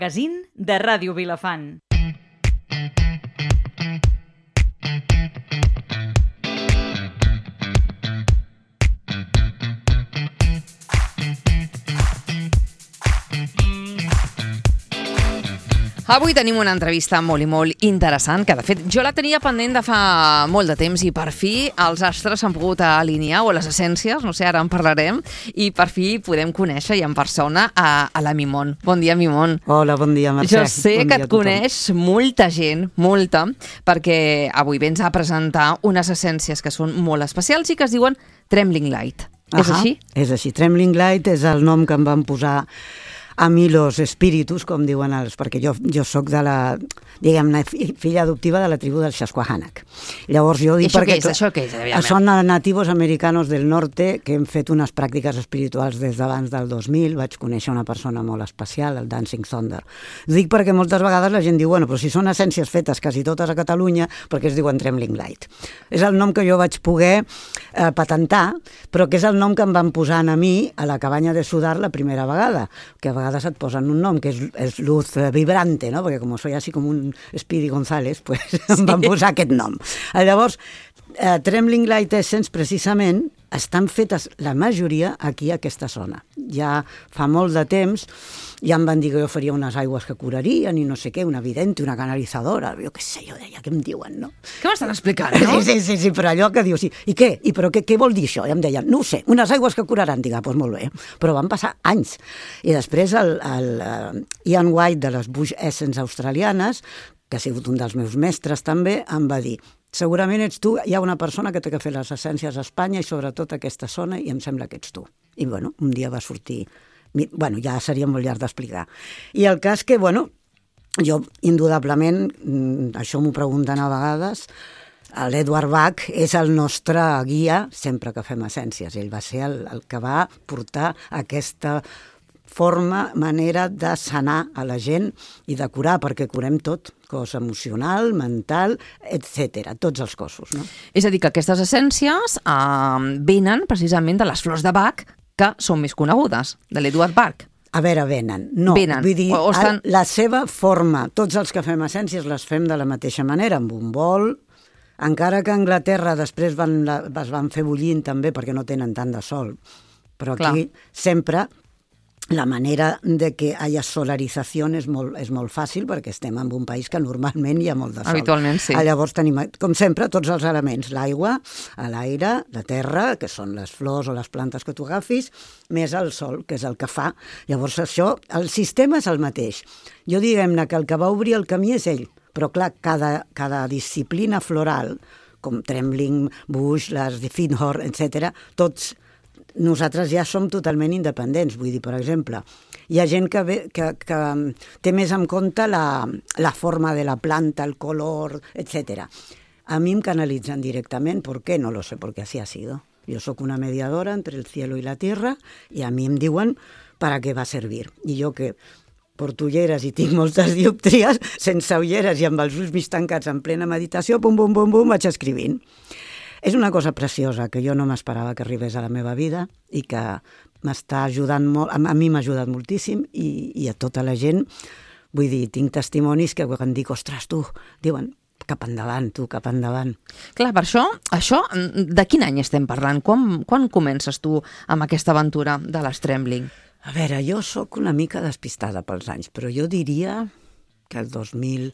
Casín de Ràdio Vilafant. Avui tenim una entrevista molt i molt interessant, que de fet jo la tenia pendent de fa molt de temps i per fi els astres s'han pogut alinear, o les essències, no sé, ara en parlarem, i per fi podem conèixer i en persona a la Mimon. Bon dia, Mimon. Hola, bon dia, Mercè. Jo sé que et coneix molta gent, molta, perquè avui vens a presentar unes essències que són molt especials i que es diuen Trembling Light. És així? És així. Trembling Light és el nom que em van posar a mi los espíritus, com diuen els... Perquè jo soc de la... diguem-ne, filla adoptiva de la tribu del Susquehannock. Llavors jo dic... Això què és? Són nativos americanos del norte que hem fet unes pràctiques espirituals des d'abans del 2000. Vaig conèixer una persona molt especial, el Dancing Thunder. Dic perquè moltes vegades la gent diu, bueno, però si són essències fetes quasi totes a Catalunya, per què es diuen Trembling Light? És el nom que jo vaig poder patentar, però que és el nom que em van posar a mi a la cabanya de Sudar la primera vegada, que a vegades et posen un nom, que és luz vibrante, no? Perquè com soy así com un Speedy González, pues em van posar aquest nom. Llavors, Trembling Light Essence, precisament, estan fetes la majoria aquí a aquesta zona. Ja fa molt de temps ja em van dir que jo faria unes aigües que curarien i no sé què, una vidente, una canalitzadora, jo què sé, jo deia, què em diuen, no? Què m'estan explicant, no? Sí, però allò que dius, i què? I però què vol dir això? I em deien, no ho sé, unes aigües que curaran. Dic, doncs molt bé, però van passar anys. I després el Ian White de les Bush Essence australianes, que ha sigut un dels meus mestres també, em va dir, segurament ets tu, hi ha una persona que té que fer les essències a Espanya i sobretot a aquesta zona i em sembla que ets tu. I bueno, un dia va sortir... Bueno, ja seria molt llarg d'explicar. I el cas que, bueno, jo indudablement, això m'ho pregunten a vegades, l'Edward Bach és el nostre guia sempre que fem essències. Ell va ser el que va portar aquesta manera de sanar a la gent i de curar, perquè curem tot, cos emocional, mental, etc., tots els cossos, no? És a dir, que aquestes essències venen precisament de les flors de Bach, que són més conegudes, de l'Edward Bach. A veure, venen. No, vull dir, la seva forma, tots els que fem essències les fem de la mateixa manera, amb un bol, encara que a Anglaterra després es van fer bullint també perquè no tenen tant de sol, però aquí sempre la manera de que hi hagi solarització és molt fàcil perquè estem en un país que normalment hi ha molt de sol. Habitualment, sí. Llavors tenim, com sempre, tots els elements, l'aigua, l'aire, la terra, que són les flors o les plantes que tu agafis, més el sol, que és el que fa. Llavors això, el sistema és el mateix. Jo diguem-ne que el que va obrir el camí és ell, però clar, cada disciplina floral, com Trembling, Bush, les de Findhorn, etc., tots nosaltres ja som totalment independents. Vull dir, per exemple, hi ha gent que té més en compte la forma de la planta, el color, etc. A mi em canalitzen directament. ¿Por qué? No lo sé, porque así ha sido. Yo soy una mediadora entre el cielo y la tierra y a mi em diuen para què va servir. I jo que porto ulleres i tinc moltes dioptries, sense ulleres i amb els ulls mig tancats en plena meditació, bum, bum, bum, bum, vaig escrivint. És una cosa preciosa que jo no m'esperava que arribés a la meva vida i que m'està ajudant molt, a mi m'ha ajudat moltíssim i a tota la gent. Vull dir, tinc testimonis que quan dic, ostres, tu, diuen, cap endavant, tu, cap endavant. Clar, per això, de quin any estem parlant? Quan comences tu amb aquesta aventura de les Trembling? A veure, jo sóc una mica despistada pels anys, però jo diria que el 2012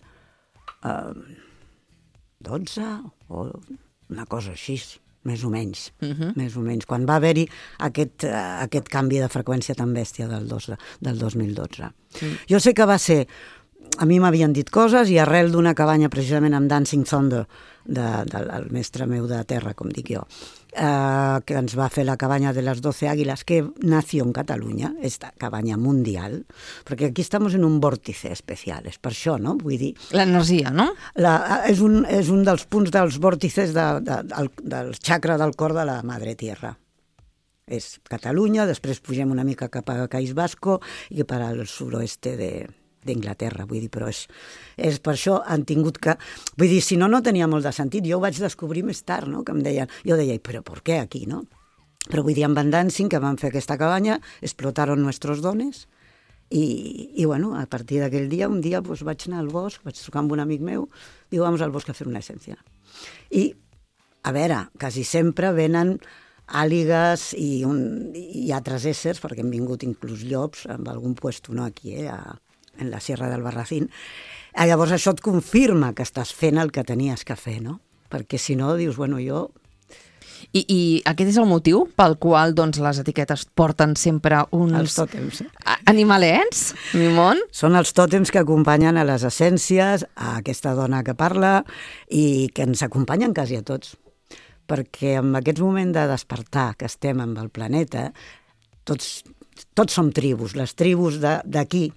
o una cosa així, més o menys, més o menys, quan va haver-hi aquest canvi de freqüència tan bèstia del 2012. Jo sé que va ser, a mi m'havien dit coses i arrel d'una cabanya precisament amb Dancing Thunder, del mestre meu de terra, com dic jo, que ens va fer la cabanya de les 12 àguiles, que nació en Catalunya, esta cabanya mundial, perquè aquí estamos en un vórtice especial, és per això, no? Vull dir... L'energia, no? És un dels punts dels vòrtices del xacra del cor de la Madre Tierra. És Catalunya, després pugem una mica cap a País Vasco i per al suroeste d'Inglaterra, vull dir, però és per això han tingut que... Vull dir, si no tenia molt de sentit. Jo ho vaig descobrir més tard, no?, que em deien... Jo deia, però per què aquí, no? Però vull dir, en Van Dancing, que van fer aquesta cabanya, explotaron nuestros dones I bueno, a partir d'aquell dia, un dia doncs, vaig anar al bosc, vaig trucar amb un amic meu, diu, vamos al bosc a fer una essència. I, a veure, quasi sempre venen àligues i altres éssers, perquè han vingut inclús llops, amb algun puesto, no aquí, en la Sierra del Barracín. Llavors això et confirma que estàs fent el que tenies que fer, no? Perquè si no, dius, bueno, jo... I aquest és el motiu pel qual doncs, les etiquetes porten sempre uns... Els tòtems. Animalets, Mimon? Són els tòtems que acompanyen a les essències, a aquesta dona que parla, i que ens acompanyen quasi a tots. Perquè en aquest moment de despertar que estem amb el planeta, tots som tribus. Les tribus d'aquí,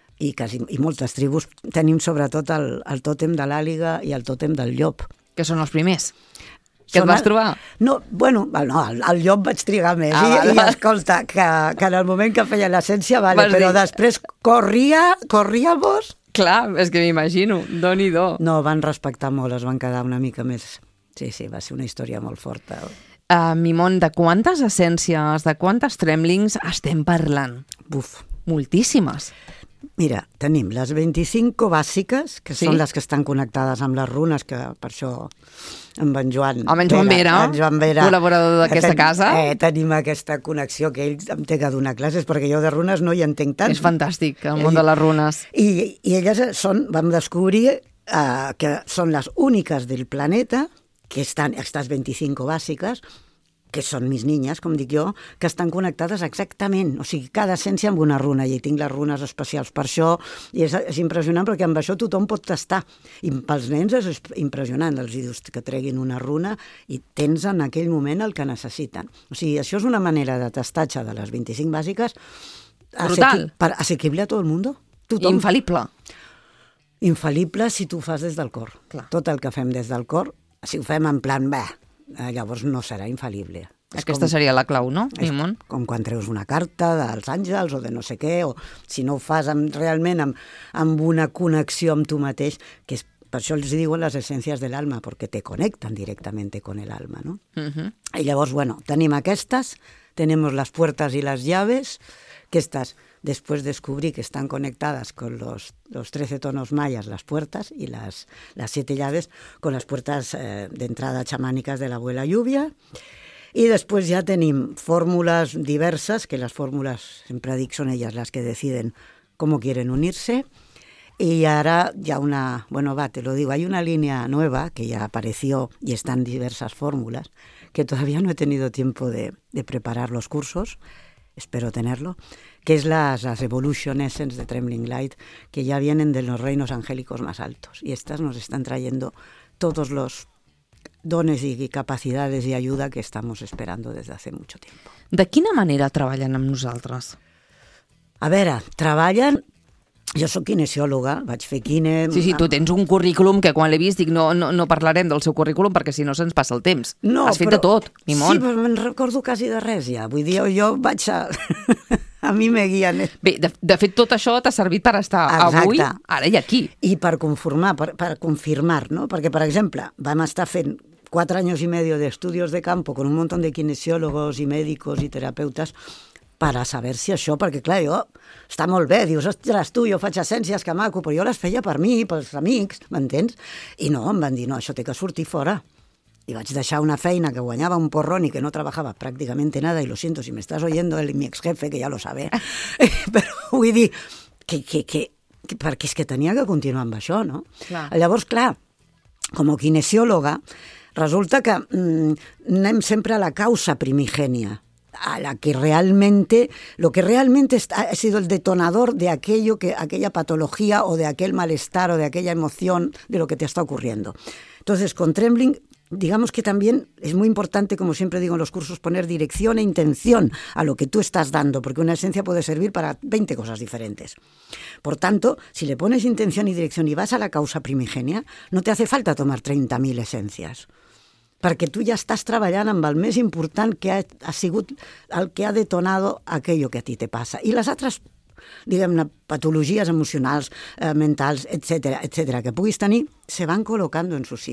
i moltes tribus, tenim sobretot el tòtem de l'àliga i el tòtem del llop. Que són els primers. Que et vas trobar? No, bueno, no, el llop vaig trigar més. I escolta, que en el moment que feia l'essència, però després corria al bosc. Clar, és que m'imagino, Déu-n'hi-do. No, van respectar molt, es van quedar una mica més... Sí, va ser una història molt forta. Mimon, de quantes essències, de quantes tremlings estem parlant? Buf. Moltíssimes. Mira, tenim les 25 bàsiques, que són les que estan connectades amb les runes, que per això amb en Joan... Home, en Joan Vera, col·laborador d'aquesta casa. Tenim aquesta connexió, que ell em té que donar classes, perquè jo de runes no hi entenc tant. És fantàstic, el món de les runes. I elles vam descobrir que són les úniques del planeta, que estan aquestes 25 bàsiques, que són mis niñas, com dic jo, que estan connectades exactament, o sigui, cada essència amb una runa, i tinc les runes especials per això, i és impressionant perquè amb això tothom pot tastar, i pels nens és impressionant, els dius que treguin una runa i tens en aquell moment el que necessiten. O sigui, això és una manera de tastatge de les 25 bàsiques assequible a tot el món. Infal·lible. Infal·lible si tu ho fas des del cor. Clar. Tot el que fem des del cor, si ho fem en plan, llavors no serà infal·lible. Aquesta seria la clau, no, Mimon? Com quan treus una carta dels àngels o de no sé què, o si no ho fas realment amb una connexió amb tu mateix, que és, per això els diuen les essències de l'alma, perquè te conectan directamente con el alma, ¿no? I llavors, bueno, tenim aquestes, tenemos las puertas y las llaves, que estas, después descubrí que están conectadas con los 13 tonos mayas, las puertas, y las 7 llaves con las puertas de entrada chamánicas de la abuela lluvia. Y después ya tenim fórmulas diversas, que las fórmulas, siempre dic, son ellas las que deciden cómo quieren unirse. Y ahora ya te lo digo, hay una línea nueva que ya apareció y están diversas fórmulas, que todavía no he tenido tiempo de preparar los cursos, espero tenerlo, que es las Evolution Essence de Trembling Light, que ya vienen de los reinos angélicos más altos. Y estas nos están trayendo todos los dones y capacidades y ayuda que estamos esperando desde hace mucho tiempo. De quina manera treballen amb nosaltres? A veure, treballen... Jo soc kinesiòloga, vaig fer kine... Sí, tu tens un currículum que quan l'he vist dic no parlarem del seu currículum perquè si no se'ns passa el temps. No, has fet de tot, Mimon. Sí, però me'n recordo quasi de res ja. Vull dir, jo vaig a... a mi me guien. Bé, de fet, tot això t'ha servit per estar avui, ara i aquí. I per confirmar, no? Perquè, per exemple, vam estar fent 4 años y medio de estudios de campo con un montón de kinesiólogos y médicos y terapeutas para saber si això, perquè clar, jo, està molt bé, dius, ostres, tu, jo faig essències, que maco, però jo les feia per mi, pels amics, m'entens? I no, em van dir, no, això té que sortir fora. I vaig deixar una feina que guanyava un porrón y que no trabajaba prácticamente nada, y lo siento si me estás oyendo, mi ex jefe, que ja lo sabe, però vull dir, perquè és que tenia que continuar amb això, no? Clar. Llavors, clar, com a kinesiòloga, resulta que anem sempre a la causa primigènia, a la que realmente, lo que realmente ha sido el detonador de aquella patología o de aquel malestar o de aquella emoción de lo que te está ocurriendo. Entonces, con Trembling, digamos que también es muy importante, como siempre digo en los cursos, poner dirección e intención a lo que tú estás dando, porque una esencia puede servir para 20 cosas diferentes. Por tanto, si le pones intención y dirección y vas a la causa primigenia, no te hace falta tomar 30.000 esencias, perquè tu ja estàs treballant amb el més important que ha sigut el que ha detonado aquello que a ti te passa. I les altres, diguem-ne, patologies emocionals, mentals, etcétera, que puguis tenir, se van colocando en su sitio.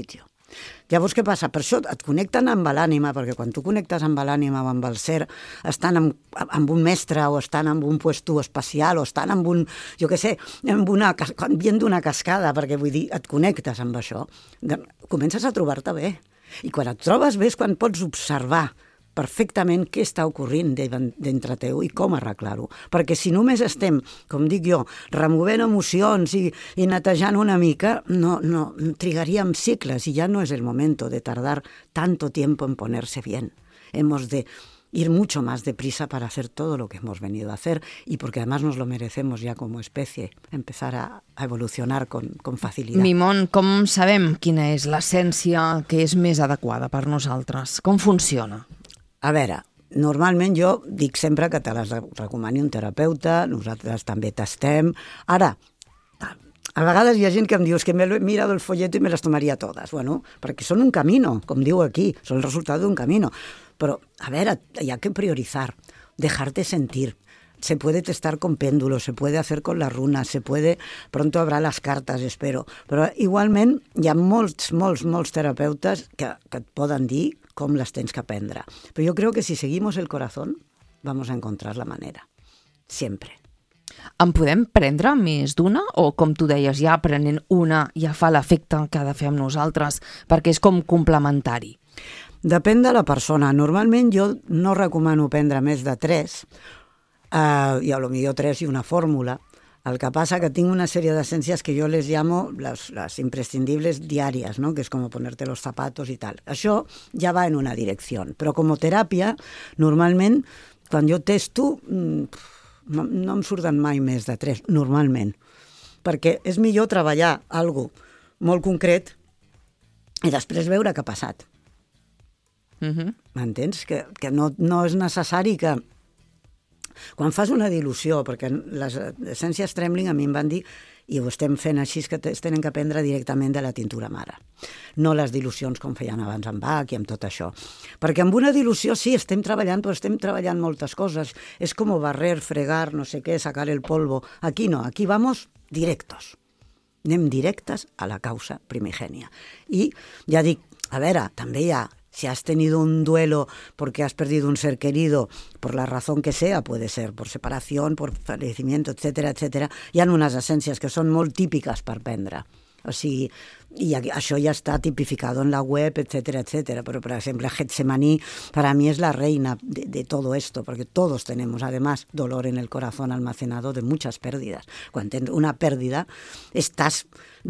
Llavors, què passa? Per això et connecten amb l'ànima, perquè quan tu connectes amb l'ànima o amb el ser, estan amb un mestre o estan amb un puesto especial o estan amb un, jo què sé, vient d'una cascada, perquè vull dir, et connectes amb això, comences a trobar-te bé. I quan et trobes bé és quan pots observar perfectament què està ocorrint dintre teu i com arreglar-ho. Perquè si només estem, com dic jo, removent emocions i netejant una mica, no trigaríem cicles y ya no es el momento de tardar tanto tiempo en ponerse bien. Hemos de ir mucho más deprisa para hacer todo lo que hemos venido a hacer y porque además nos lo merecemos ya como especie, empezar a evolucionar con facilidad. Mimon, com sabem quina és l'essència que és més adequada per nosaltres? Com funciona? A veure, normalment jo dic sempre que te les recomani un terapeuta, nosaltres també tastem. Ara, a vegades hi ha gent que em diu que me he mirado el folleto i me las tomaria todas. Bueno, perquè són un camino, com diu aquí, són el resultat d'un camino. Però, a veure, hi ha que priorizar, dejarte sentir. Se puede testar con péndulos, se puede hacer con las runas, pronto habrá las cartas, espero. Però igualment hi ha molts terapeutes que et poden dir com les tens que aprendre. Però jo crec que si seguimos el corazón, vamos a encontrar la manera. Siempre. En podem prendre més d'una? O, com tu deies, ja prenent una ja fa l'efecte que ha de fer amb nosaltres, perquè és com complementari? Depèn de la persona. Normalment jo no recomano prendre més de 3, i a lo millor 3 i una fórmula. El que passa que tinc una sèrie d'essències que jo les llamo las imprescindibles diàries, ¿no? Que és com ponerte los zapatos i tal. Això ja va en una direcció, però com a teràpia, normalment, quan jo testo, no em surten mai més de 3, normalment, perquè és millor treballar alguna cosa molt concret i després veure què ha passat. M'entens? Que no és necessari que quan fas una dilució, perquè les essències Trembling a mi em van dir, i ho estem fent així, que es tenen que prendre directament de la tintura mare, no les dilucions com feien abans amb Bach i amb tot això. Perquè amb una dilució sí, estem treballant, però estem treballant moltes coses. És com barrer, fregar, no sé què, sacar el polvo. Aquí no, aquí vamos directos. Anem directes a la causa primigènia. I ja dic, a veure, també hi ha, si has tenido un duelo porque has perdido un ser querido, por la razón que sea, puede ser por separación, por fallecimiento, etcétera, etcétera, hi ha unes essències que són molt típiques per prendre. O sigui, y això ya está tipificado en la web, etcétera, etcétera. Pero, por ejemplo, Getsemaní para mí es la reina de todo esto, porque todos tenemos, además, dolor en el corazón almacenado de muchas pérdidas. Cuando tienes una pérdida, estás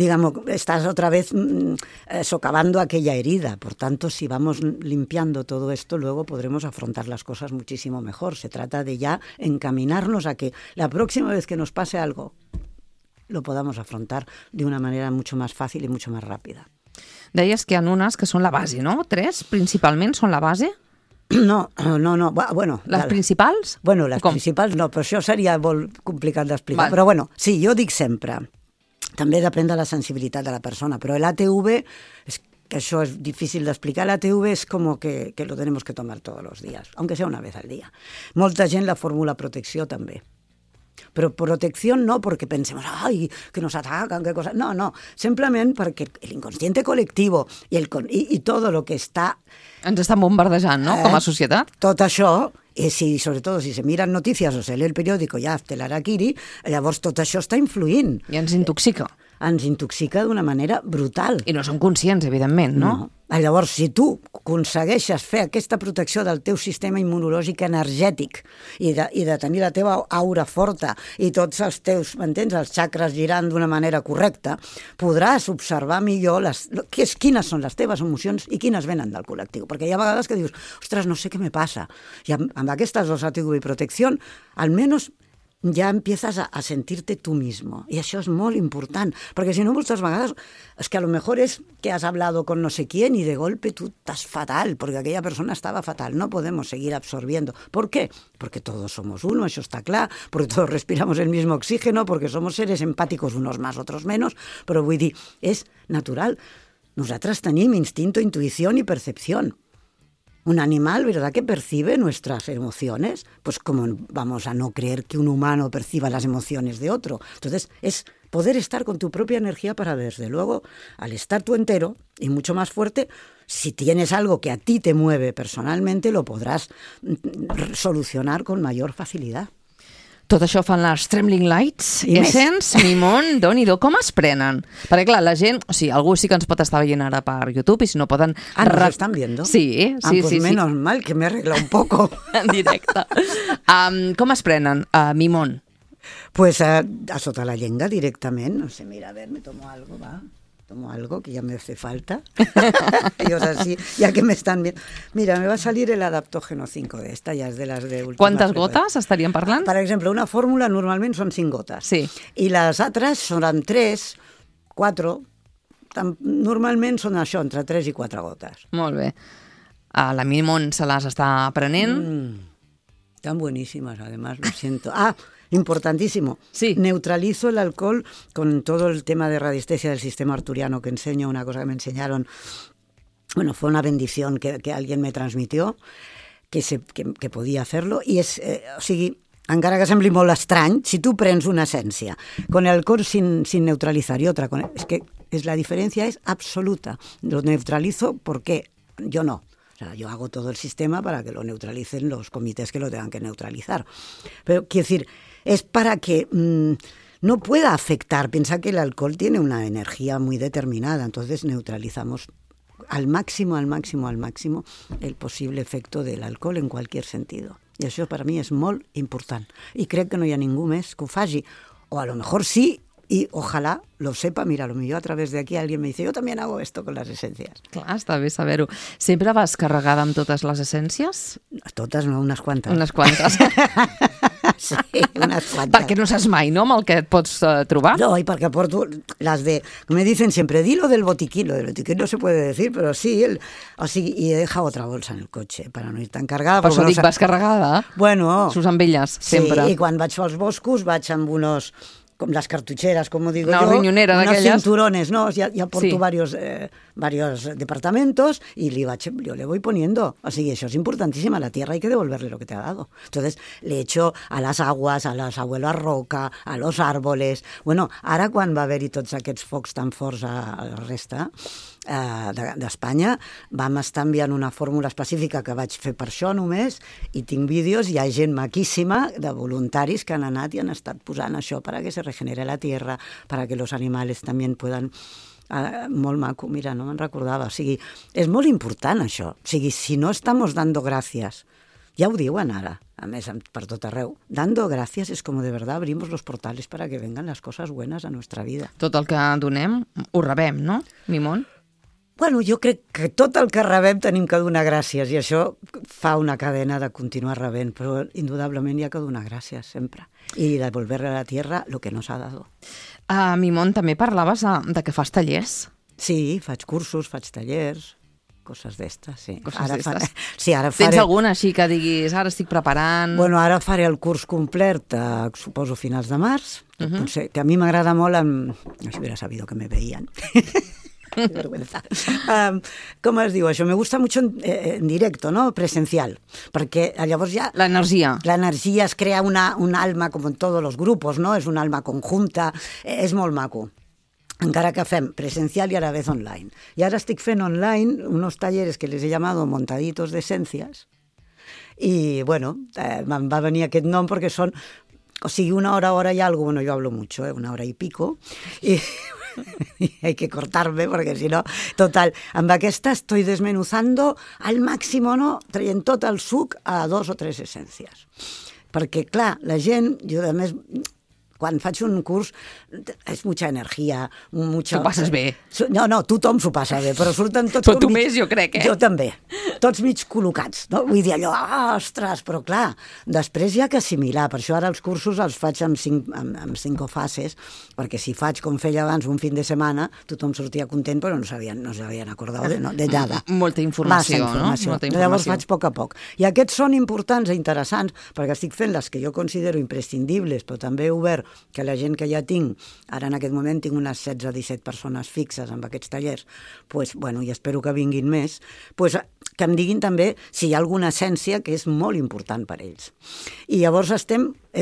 otra vez socavando aquella herida. Por tanto, si vamos limpiando todo esto, luego podremos afrontar las cosas muchísimo mejor. Se trata de ya encaminarnos a que la próxima vez que nos pase algo, lo podamos afrontar de una manera mucho más fácil y mucho más rápida. Deies que hi ha unes que són la base, no? 3, principalment, són la base? No. Bueno, les principals? Bueno, les principals no, però això seria molt complicat d'explicar. Però bueno, sí, jo dic sempre, també depèn de la sensibilitat de la persona, però l'ATV, que això és difícil d'explicar, l'ATV és com que lo tenemos que tomar todos los días, aunque sea una vez al día. Molta gent la fórmula protecció també. Pero protección no porque pensemos, ay, que nos atacan, qué cosa. No, simplement perquè el inconsciente colectivo i todo lo que está... Ens estan bombardejant, no?, com a societat. Tot això, sobretot si se miren notícies o se lee el periòdico ja hasta l'Harakiri, llavors tot això està influint. I ens intoxica. Ens intoxica d'una manera brutal. I no som conscients, evidentment, no? Llavors, si tu aconsegueixes fer aquesta protecció del teu sistema immunològic energètic i de tenir la teva aura forta i tots els teus, m'entens, els xacres girant d'una manera correcta, podràs observar millor quines són les teves emocions i quines venen del col·lectiu. Perquè hi ha vegades que dius, ostres, no sé què me passa. I amb aquestes dos ATV i protecció, almenys ya empiezas a sentirte tú mismo. Y eso es muy importante, porque si no, muchas veces es que a lo mejor es que has hablado con no sé quién y de golpe tú estás fatal, porque aquella persona estaba fatal. No podemos seguir absorbiendo. ¿Por qué? Porque todos somos uno, eso está claro, porque todos respiramos el mismo oxígeno, porque somos seres empáticos, unos más, otros menos, però vull dir, és natural. Nosaltres tenim instinto, intuición y percepción. Un animal, ¿verdad?, que percibe nuestras emociones, pues como vamos a no creer que un humano perciba las emociones de otro. Entonces, es poder estar con tu propia energía para, desde luego, al estar tú entero y mucho más fuerte, si tienes algo que a ti te mueve personalmente, lo podràs solucionar con mayor facilidad. Tot això fan les Trembling Lights, I més. Essence, Mimon, Déu-n'hi-do. Com es prenen? Perquè, clar, la gent... O sigui, algú sí que ens pot estar veient ara per YouTube i si no poden... ¿Nos están viendo? Sí, sí, pues sí. menos mal que me arregla un poco. En directe. Com es prenen? Mimon. Pues a sota la llenga directament. No sé, mira, a ver, me tomo algo, va. Tomo algo que ya me hace falta. Ellos así, ya que me están viendo. Mira, me va a salir el adaptógeno 5 de esta, ya es de las de última. Quantes gotes estaríem parlant? Per exemple, una fórmula normalment són 5 gotes. Sí. I les altres són 3, 4... Normalment són això, entre 3 i 4 gotes. Molt bé. La Mimon se les està prenent. Tan buenísimas, además, lo siento. Importantísimo. Sí. Neutralizo el alcohol con todo el tema de radiestesia del sistema arturiano que enseño, una cosa que me enseñaron. Bueno, fue una bendición que alguien me transmitió, que podia hacerlo, i és, o sigui, encara que sembli molt estrany, si tu prens una essència con el alcohol sin neutralizar y otra con... Es que la diferencia es absoluta. Lo neutralizo porque yo no. O sea, yo hago todo el sistema para que lo neutralicen los comités que lo tengan que neutralizar. Pero, quiero decir, es para que no pueda afectar. Piensa que el alcohol tiene una energía muy determinada, entonces neutralizamos al máximo el posible efecto del alcohol en cualquier sentido. I això per mi és molt important. I crec que no hi ha ningú més que ho faci. O a lo mejor sí, y ojalá lo sepa. Mira, a lo mejor a través de aquí alguien me dice, yo también hago esto con las esencias. Clar, està bé saber-ho. Sempre vas carregada amb totes les essències? Totes no, unes quantes. Unes quantes. Sí, unas cuantas. Perquè no saps mai, no?, amb el que et pots trobar. No, y porque aporto las de... Me dicen siempre, di lo del botiquín. Lo del botiquín no se puede decir, pero sí. Y he dejado otra bolsa en el coche para no ir tan cargada. Per això dic, vas carregada. Bueno. Sus amb elles, sempre. Sí, i quan vaig als boscos vaig amb unos... com las cartucheras, como digo una yo, riñonera unos d'aquelles. cinturones, ¿no? Ya porto Sí. varios departamentos y yo le voy poniendo. Así que eso es importantísimo. A la tierra hay que devolverle lo que te ha dado. Entonces, le echo a las aguas, a les abuelas roca, a los árboles... Bueno, ara quan va haver-hi tots aquests focs tan forts a la resta d'Espanya, vam estar enviant una fórmula específica que vaig fer per això només, i tinc vídeos, hi ha gent maquíssima de voluntaris que han anat i han estat posant això para que se regenere la tierra, para que los animales también puedan... molt maco, mira, no me'n recordava. O sigui, és molt important això. O sigui, si no estamos dando gracias, ja ho diuen ara, a més, per tot arreu, dando gracias es como de verdad abrimos los portales para que vengan las cosas buenas a nuestra vida. Tot el que donem ho rebem, no, Mimon? Bueno, jo crec que tot el que rebem tenim que donar gràcies i això fa una cadena de continuar rebent, però indudablement hi ha que donar gràcies sempre i devolverle a la tierra lo que nos ha dado. Mimon, també parlaves de que fas tallers. Sí, faig cursos, faig tallers, coses d'estes, sí. Coses d'estes. Sí, ara faré... Tens alguna així que diguis, ara estic preparant... Bueno, ara faré el curs complet, suposo finals de març, potser, que a mi m'agrada molt, no si hubiera sabido que me veían... Qué vergüenza. ¿Cómo os digo eso? Me gusta mucho en directo, ¿no? Presencial, porque llavors ya... La energia es crea un alma, como en todos los grupos, ¿no? Es un alma conjunta, és molt maco. Encara que fem presencial y a la vez online. Y ahora estic fent online unos talleres que les he llamado montaditos de esencias. Y bueno, me'n va venir aquest nom porque son, o sigui, una hora y algo, bueno, yo hablo mucho, una hora y pico, y hay que cortarme porque si no, total, amb aquesta estoy desmenuzando al máximo, no? Traient tot el suc a 2 o 3 essències. Perquè, clar, la gent, jo a més, quan faig un curs és mucha energia, mucha... T'ho passes bé. No, tothom s'ho passa bé, però surten tots... Però tu més, jo crec, Jo també. Tots mig col·locats, no? Vull dir allò, ostres, però clar, després hi ha que assimilar. Per això ara els cursos els faig amb 5 fases, perquè si faig com feia abans un fin de setmana, tothom sortia content, però no s'havien acordat de nada. Molta informació, no? Llavors faig a poc. I aquests són importants i interessants, perquè estic fent les que jo considero imprescindibles, però també he obert que la gent que ja tinc, ara en aquest moment tinc unes 16 o 17 persones fixes amb aquests tallers, pues, bueno, i espero que vinguin més, pues, que em diguin també si hi ha alguna essència que és molt important per ells. I llavors estem,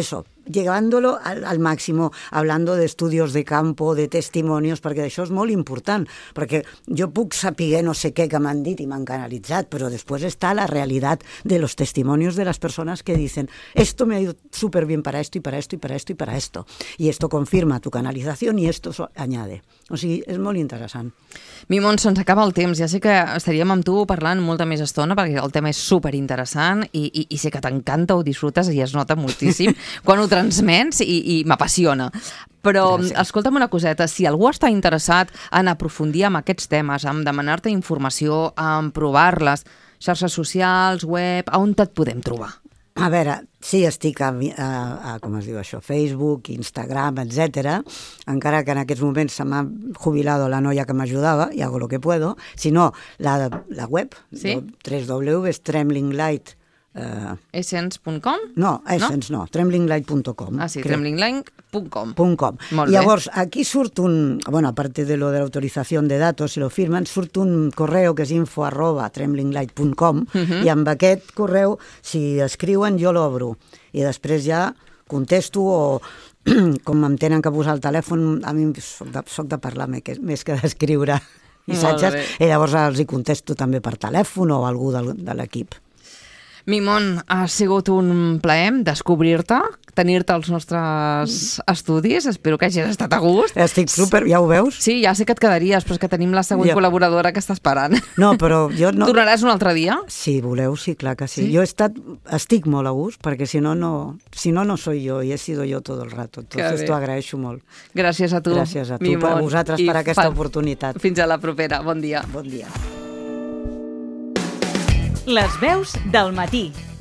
llevándolo al máximo, hablando de estudios de campo, de testimonios, perquè això és molt important, perquè jo puc saber no sé què que m'han dit i m'han canalitzat, però després està la realitat de los testimonios de las personas que dicen esto me ha ido súper bien para esto y para esto y para esto y para esto. Y esto confirma tu canalización y esto añade. O sigui, és molt interessant. Mimon, se'ns acaba el temps. Ja sé que estaríem amb tu parlant molta més estona perquè el tema és superinteressant i sé que t'encanta, ho disfrutes i es nota moltíssim quan ho transmets i m'apassiona. Però, escolta'm una coseta, si algú està interessat en aprofundir en aquests temes, en demanar-te informació, en provar-les, xarxes socials, web, on et podem trobar? A veure, sí, estic a com es diu això, Facebook, Instagram, etc. Encara que en aquests moments se m'ha jubilado la noia que m'ajudava, y hago lo que puedo. Si no, la web, ¿sí? www.tremblinglight. Essence.com? No, Essence no, tremblinglight.com. Ah, sí, tremblinglight.com. I llavors, aquí surt un, bueno, aparte de lo de l'autorització de datos, si lo firmen, surt un correu que és info@tremblinglight.com i amb aquest correu, si escriuen, jo l'obro. I després ja contesto o com em tenen que posar el telèfon, a mi soc de parlar més que d'escriure missatges, i llavors els hi contesto també per telèfon o algú de l'equip. Mimon, ha sigut un plaer descobrir-te, tenir-te als nostres estudis. Espero que hagis estat a gust. Estic super, ja ho veus? Sí, ja sé que et quedaries, però és que tenim la següent col·laboradora que està esperant. No, però jo no... Tornaràs un altre dia? Si voleu, sí, clar que sí. Jo estic molt a gust, perquè si no soy yo, i he sido yo todo el rato. Entonces t'ho agraeixo molt. Gràcies a tu, Gràcies a tu, Mimon, per vosaltres, per aquesta oportunitat. Fins a la propera. Bon dia. Bon dia. Les veus del matí.